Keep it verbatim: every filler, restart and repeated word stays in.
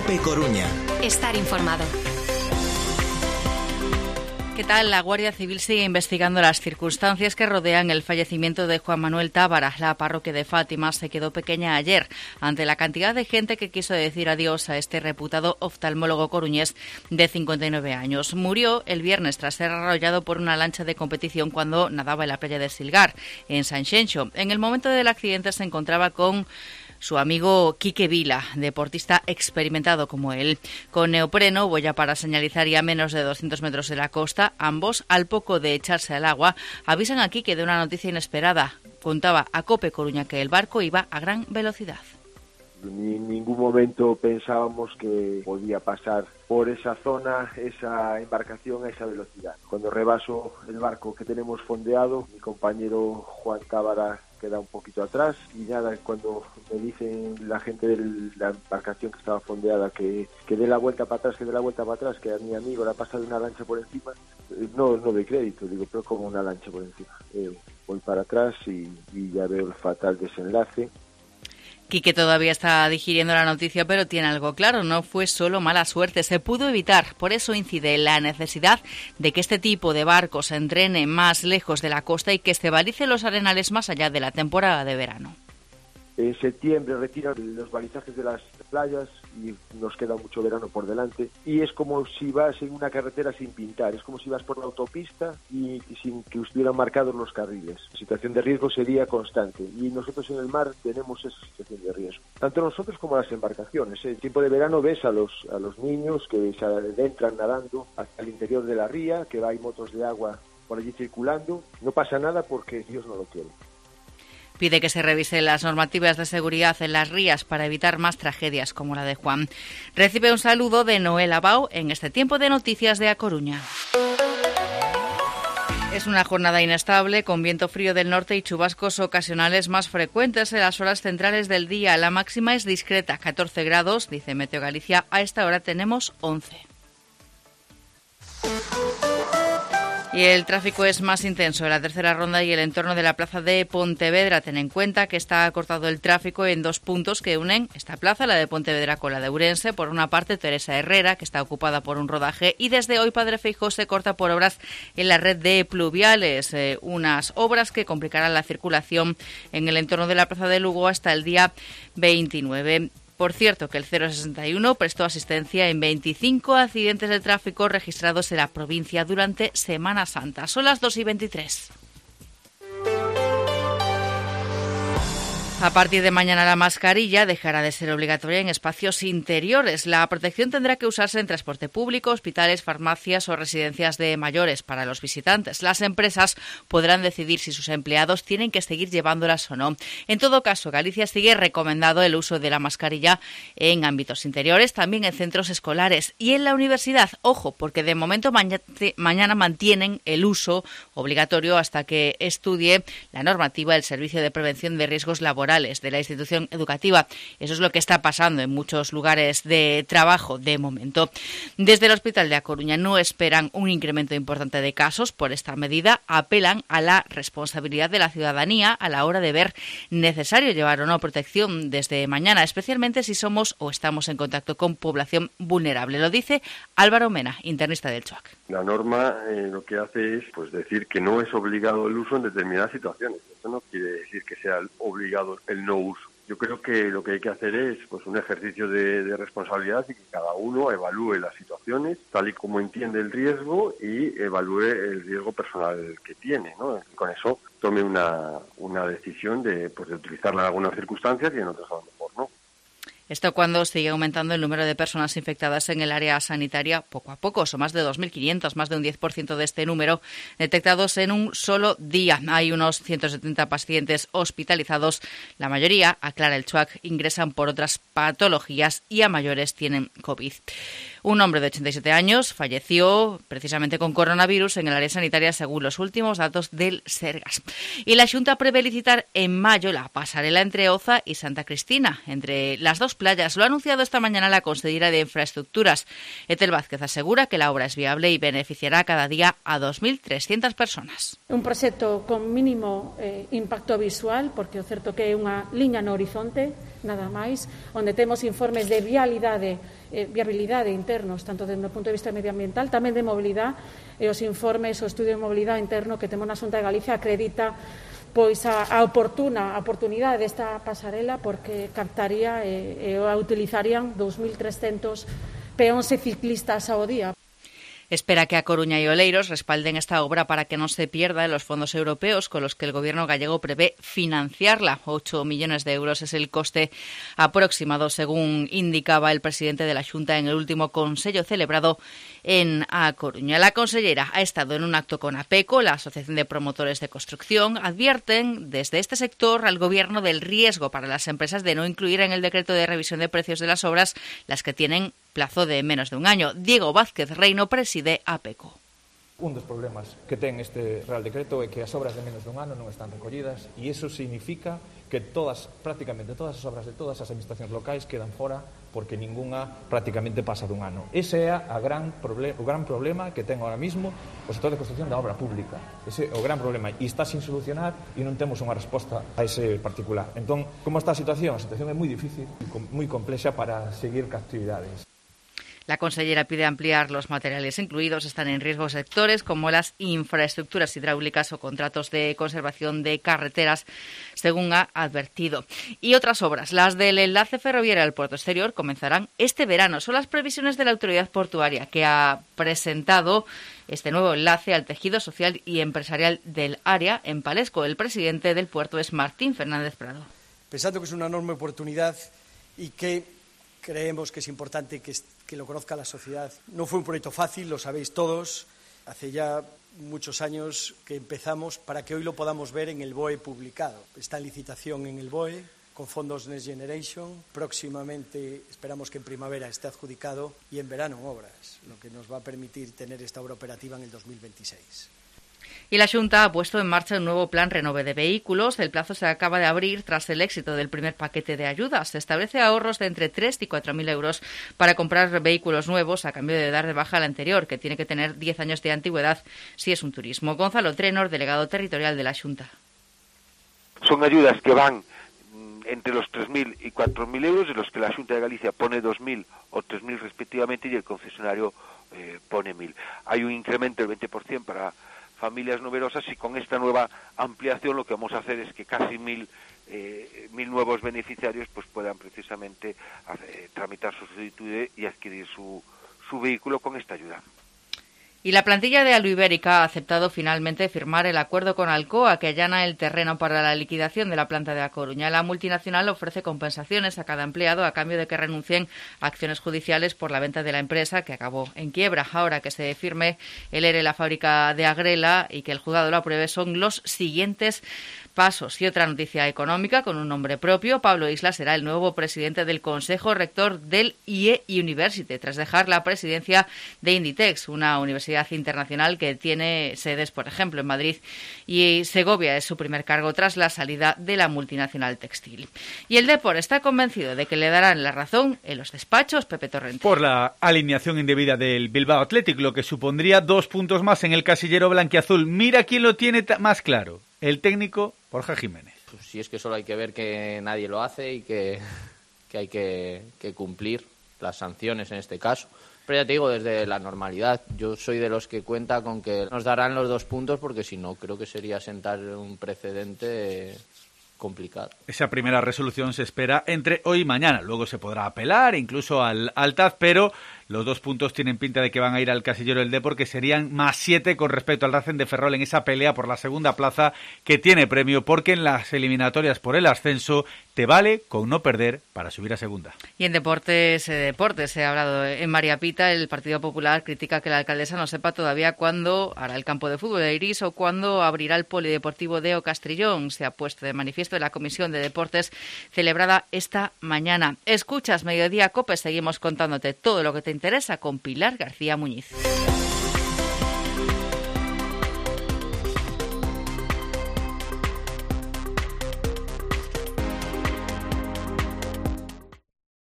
COPE Coruña. Estar informado. ¿Qué tal? La Guardia Civil sigue investigando las circunstancias que rodean el fallecimiento de Juan Manuel Tábara. La parroquia de Fátima se quedó pequeña ayer ante la cantidad de gente que quiso decir adiós a este reputado oftalmólogo coruñés de cincuenta y nueve años. Murió el viernes tras ser arrollado por una lancha de competición cuando nadaba en la playa de Silgar, en Sanxenxo. En el momento del accidente se encontraba con su amigo Quique Vila, deportista experimentado como él. Con neopreno, boya para señalizar y a menos de doscientos metros de la costa, ambos, al poco de echarse al agua, avisan a Quique de una noticia inesperada. Contaba a COPE Coruña que el barco iba a gran velocidad. En ningún momento pensábamos que podía pasar por esa zona, esa embarcación a esa velocidad. Cuando rebaso el barco que tenemos fondeado, mi compañero Juan Tábara queda un poquito atrás y nada, cuando me dicen la gente de la embarcación que estaba fondeada que, que dé la vuelta para atrás, que dé la vuelta para atrás, que a mi amigo le ha pasado una lancha por encima, no, no doy crédito, digo, pero como una lancha por encima. Eh, voy para atrás y, y ya veo el fatal desenlace. Quique todavía está digiriendo la noticia, pero tiene algo claro, no fue solo mala suerte, se pudo evitar. Por eso incide en la necesidad de que este tipo de barcos se entrene más lejos de la costa y que se balice los arenales más allá de la temporada de verano. En septiembre retiran los balizajes de las playas y nos queda mucho verano por delante. Y es como si vas en una carretera sin pintar, es como si vas por la autopista y, y sin que estuvieran marcados los carriles. La situación de riesgo sería constante y nosotros en el mar tenemos esa situación de riesgo. Tanto nosotros como las embarcaciones. En tiempo de verano ves a los, a los niños que se adentran nadando hasta el interior de la ría, que hay motos de agua por allí circulando. No pasa nada porque Dios no lo quiere. Pide que se revisen las normativas de seguridad en las rías para evitar más tragedias como la de Juan. Recibe un saludo de Noel Abao en este tiempo de noticias de A Coruña. Es una jornada inestable, con viento frío del norte y chubascos ocasionales más frecuentes en las horas centrales del día. La máxima es discreta, catorce grados, dice Meteo Galicia. A esta hora tenemos once. Y el tráfico es más intenso en la tercera ronda y el entorno de la plaza de Pontevedra. Ten en cuenta que está cortado el tráfico en dos puntos que unen esta plaza, la de Pontevedra, con la de Ourense. Por una parte, Teresa Herrera, que está ocupada por un rodaje, y desde hoy Padre Feijóo se corta por obras en la red de pluviales. Eh, unas obras que complicarán la circulación en el entorno de la plaza de Lugo hasta el día veintinueve. Por cierto, que el cero sesenta y uno prestó asistencia en veinticinco accidentes de tráfico registrados en la provincia durante Semana Santa. Son las dos y veintitrés. A partir de mañana la mascarilla dejará de ser obligatoria en espacios interiores. La protección tendrá que usarse en transporte público, hospitales, farmacias o residencias de mayores para los visitantes. Las empresas podrán decidir si sus empleados tienen que seguir llevándolas o no. En todo caso, Galicia sigue recomendado el uso de la mascarilla en ámbitos interiores, también en centros escolares y en la universidad. Ojo, porque de momento maña- mañana mantienen el uso obligatorio hasta que estudie la normativa del Servicio de Prevención de Riesgos Laborales de la institución educativa. Eso es lo que está pasando en muchos lugares de trabajo de momento. Desde el Hospital de A Coruña no esperan un incremento importante de casos por esta medida. Apelan a la responsabilidad de la ciudadanía a la hora de ver necesario llevar o no protección desde mañana, especialmente si somos o estamos en contacto con población vulnerable. Lo dice Álvaro Mena, internista del CHOAC. La norma eh, lo que hace es pues decir que no es obligado el uso en determinadas situaciones. Esto no quiere decir que sea obligado el no uso. Yo creo que lo que hay que hacer es pues un ejercicio de, de responsabilidad y que cada uno evalúe las situaciones tal y como entiende el riesgo y evalúe el riesgo personal que tiene, ¿no? Y con eso tome una, una decisión de, pues, de utilizarla en algunas circunstancias y en otras a lo mejor no. Esto cuando sigue aumentando el número de personas infectadas en el área sanitaria poco a poco. Son más de dos mil quinientos, más de un diez por ciento de este número detectados en un solo día. Hay unos ciento setenta pacientes hospitalizados. La mayoría, aclara el CHOAC, ingresan por otras patologías y a mayores tienen COVID. Un hombre de ochenta y siete años falleció precisamente con coronavirus en el área sanitaria según los últimos datos del Sergas. Y la Xunta prevé licitar en mayo la pasarela entre Oza y Santa Cristina, entre las dos playas. Lo ha anunciado esta mañana la consellera de Infraestructuras. Etel Vázquez asegura que la obra es viable y beneficiará cada día a dos mil trescientas personas. Un proxecto con mínimo eh, impacto visual, porque o certo que é unha liña no horizonte, nada máis, onde temos informes de vialidade, eh, viabilidade internos, tanto desde o punto de vista medioambiental, tamén de mobilidade, e os informes, o estudio de mobilidade interno que temos na Xunta de Galicia acredita pois a, a oportuna a oportunidade desta pasarela, porque captaría e, e a utilizarían dous mil trescentos peóns e ciclistas ao día. Espera que A Coruña y Oleiros respalden esta obra para que no se pierda en los fondos europeos con los que el gobierno gallego prevé financiarla. ocho millones de euros es el coste aproximado, según indicaba el presidente de la Xunta en el último consello celebrado en A Coruña. La consellera ha estado en un acto con APECO, la Asociación de Promotores de Construcción. Advierten desde este sector al gobierno del riesgo para las empresas de no incluir en el decreto de revisión de precios de las obras las que tienen plazo de menos de un año. Diego Vázquez Reino preside APECO. Un dos problemas que ten este Real Decreto é que as obras de menos dun ano non están recollidas e iso significa que todas, prácticamente todas as obras de todas as administracións locais quedan fora porque ningunha prácticamente pasa dun ano. Ese é a gran problem, o gran problema que ten ahora mismo o sector de construcción da obra pública. Ese é o gran problema e está sin solucionar e non temos unha resposta a ese particular. Entón, como está a situación? A situación é moi difícil e moi complexa para seguir ca actividades. La consellera pide ampliar los materiales incluidos. Están en riesgo sectores como las infraestructuras hidráulicas o contratos de conservación de carreteras, según ha advertido. Y otras obras, las del enlace ferroviario al puerto exterior, comenzarán este verano. Son las previsiones de la autoridad portuaria, que ha presentado este nuevo enlace al tejido social y empresarial del área en Palesco. El presidente del puerto es Martín Fernández Prado. Pensando que es una enorme oportunidad y que creemos que es importante que, que lo conozca la sociedad. No fue un proyecto fácil, lo sabéis todos. Hace ya muchos años que empezamos para que hoy lo podamos ver en el B O E publicado. Está en licitación en el B O E con fondos Next Generation. Próximamente esperamos que en primavera esté adjudicado y en verano en obras, lo que nos va a permitir tener esta obra operativa en el dos mil veintiséis. Y la Xunta ha puesto en marcha un nuevo plan Renove de vehículos. El plazo se acaba de abrir tras el éxito del primer paquete de ayudas. Se establece ahorros de entre tres y cuatro mil euros para comprar vehículos nuevos a cambio de dar de baja al anterior, que tiene que tener diez años de antigüedad si es un turismo. Gonzalo Trenor, delegado territorial de la Xunta. Son ayudas que van entre los tres mil y cuatro mil euros, de los que la Xunta de Galicia pone dos mil o tres mil respectivamente y el concesionario eh, pone mil. Hay un incremento del veinte por ciento para familias numerosas y con esta nueva ampliación lo que vamos a hacer es que casi mil, eh, mil nuevos beneficiarios pues puedan precisamente hacer, tramitar su solicitud y adquirir su, su vehículo con esta ayuda. Y la plantilla de Aluibérica ha aceptado finalmente firmar el acuerdo con Alcoa que allana el terreno para la liquidación de la planta de A Coruña. La multinacional ofrece compensaciones a cada empleado a cambio de que renuncien a acciones judiciales por la venta de la empresa que acabó en quiebra. Ahora que se firme el ERE la fábrica de Agrela y que el juzgado lo apruebe son los siguientes pasos. Y otra noticia económica con un nombre propio. Pablo Isla será el nuevo presidente del Consejo Rector del I E University tras dejar la presidencia de Inditex, una universidad internacional que tiene sedes, por ejemplo, en Madrid y Segovia. Es su primer cargo tras la salida de la multinacional textil. Y el Depor está convencido de que le darán la razón en los despachos. Pepe Torrente. Por la alineación indebida del Bilbao Athletic, lo que supondría dos puntos más en el casillero blanquiazul. Mira quién lo tiene más claro. El técnico Borja Jiménez. Pues si es que solo hay que ver que nadie lo hace y que, que hay que, que cumplir las sanciones en este caso. Pero ya te digo, desde la normalidad, yo soy de los que cuenta con que nos darán los dos puntos porque si no, creo que sería sentar un precedente complicado. Esa primera resolución se espera entre hoy y mañana. Luego se podrá apelar incluso al, al T A Z, pero los dos puntos tienen pinta de que van a ir al casillero del Depor, que serían más siete con respecto al Racing de Ferrol en esa pelea por la segunda plaza que tiene premio, porque en las eliminatorias por el ascenso te vale con no perder para subir a segunda. Y en deportes, eh, deportes se ha hablado en María Pita. El Partido Popular critica que la alcaldesa no sepa todavía cuándo hará el campo de fútbol de Iris o cuándo abrirá el polideportivo de O Castrillón. Se ha puesto de manifiesto en la Comisión de Deportes celebrada esta mañana. Escuchas Mediodía COPE, seguimos contándote todo lo que te interesa con Pilar García Muñiz.